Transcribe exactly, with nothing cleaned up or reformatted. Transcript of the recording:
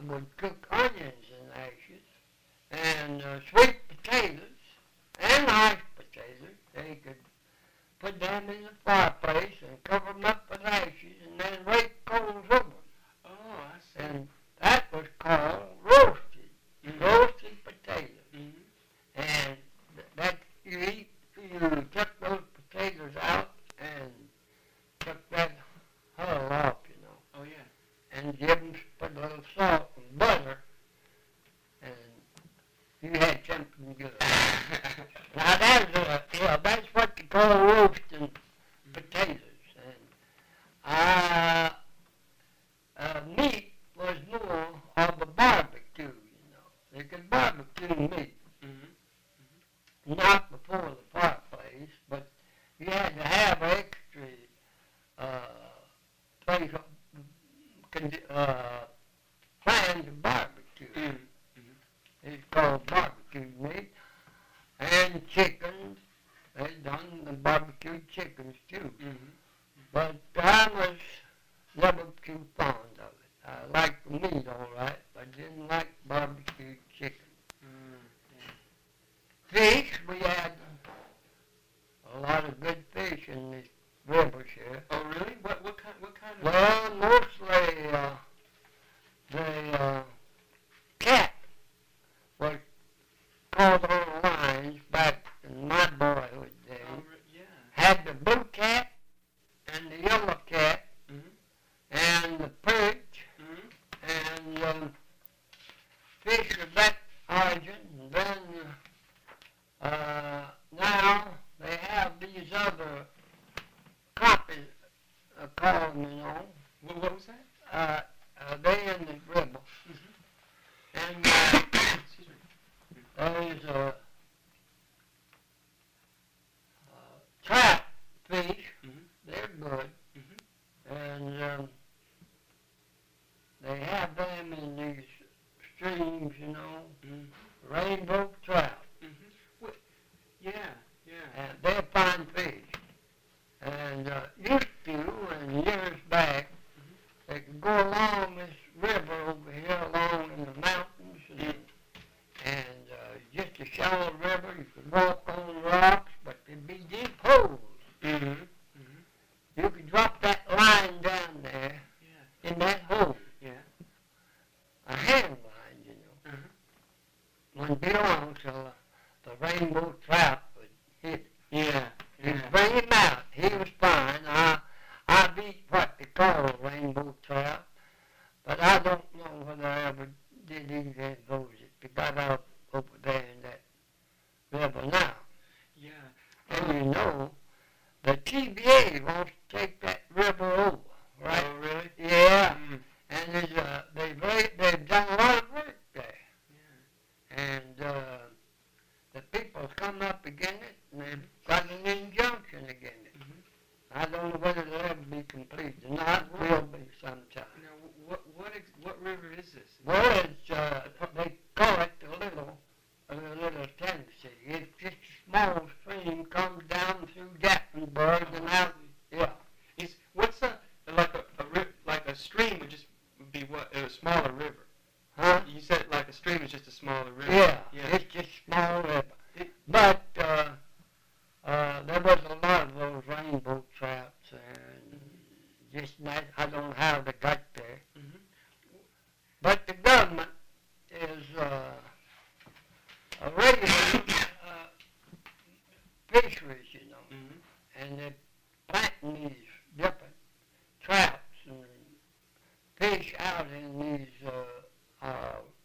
would cook onions in ashes and uh, sweet potatoes and mashed potatoes. They could put them in the fireplace and cover them up with ashes and then rake coals over them. Oh, I see. And that was called roasted, Mhm. roasted potatoes. Mhm. And th- that you eat, you took those potatoes out and took that hull off, you know, Oh, yeah. and give them put a little salt and butter, and you had something good. Now that's uh, yeah, that's what you call roasting potatoes. And uh, uh, meat was more of a barbecue, you know. They could barbecue meat, Mhm. not before the fireplace, but you had to have extra uh, place, condi- uh, plan to barbecue. Mhm. It's called barbecue meat. And chickens, they done the barbecued chickens too. Mhm. But I was never too fond of it. I liked the meat all right, but didn't like barbecued chicken. Mm, yeah. Fish, we had a lot of good fish in this rivers here. Oh, really? What what kind what kind of? Well, mostly uh, the uh, cat was caught on lines back in my boyhood days. Oh, re- yeah. Had the blue cat and the yellow cat Mhm. and the perch Mhm. and um, fish of that origin. And then uh, now they have these other copies uh, called, you know, What what was that? uh, uh, they in the river. Mhm. And uh, Excuse me. there's uh, uh, trout fish. Mhm. They're good. Mhm. And um, they have them in these streams, you know, Mhm. rainbow trout. Mhm. What? Yeah. Yeah. And they're fine fish. And uh, used to, and years back, they could go along this river over here, along in the mountains, and, and uh, just a shallow river. You could walk on rocks, but there'd be deep holes. Mhm. Mhm. You could drop that line down there Yeah. in that hole, Yeah. a hand line, you know. Mhm. Wouldn't be long till the rainbow trout would hit it. Yeah. You'd Yeah. bring him out. He was fine. I, I beat what they call a rainbow trout, but I don't know whether I ever did eat any of those that got out over there in that river now. Yeah. And you know, the T V A wants to take that river over, right? Oh, really? Yeah. Mm. And there's, uh, they've, laid- they've done a lot of work there. Yeah. And uh, the people's come up against it, and they've got an injunction against it. Mhm. I don't know whether it'll ever be completed or not. It will be sometime. Now, wh- what what ex- what river is this? Well, it's, uh, they call it the Little, uh, the Little Tennessee. It's just a small stream comes down through Gatlinburg and out. Yeah. Is what's a like a, a ri- like a stream would just be what a smaller river. Huh? You said like a stream is just a smaller river. Yeah. Yeah. It's just small river. It- But uh, uh, there was a lot of those rainbow trouts, and just not, I don't know how they got there. Mhm. But the government is uh, regulating uh, fisheries, you know, Mhm. and they're planting these different trouts and fish out in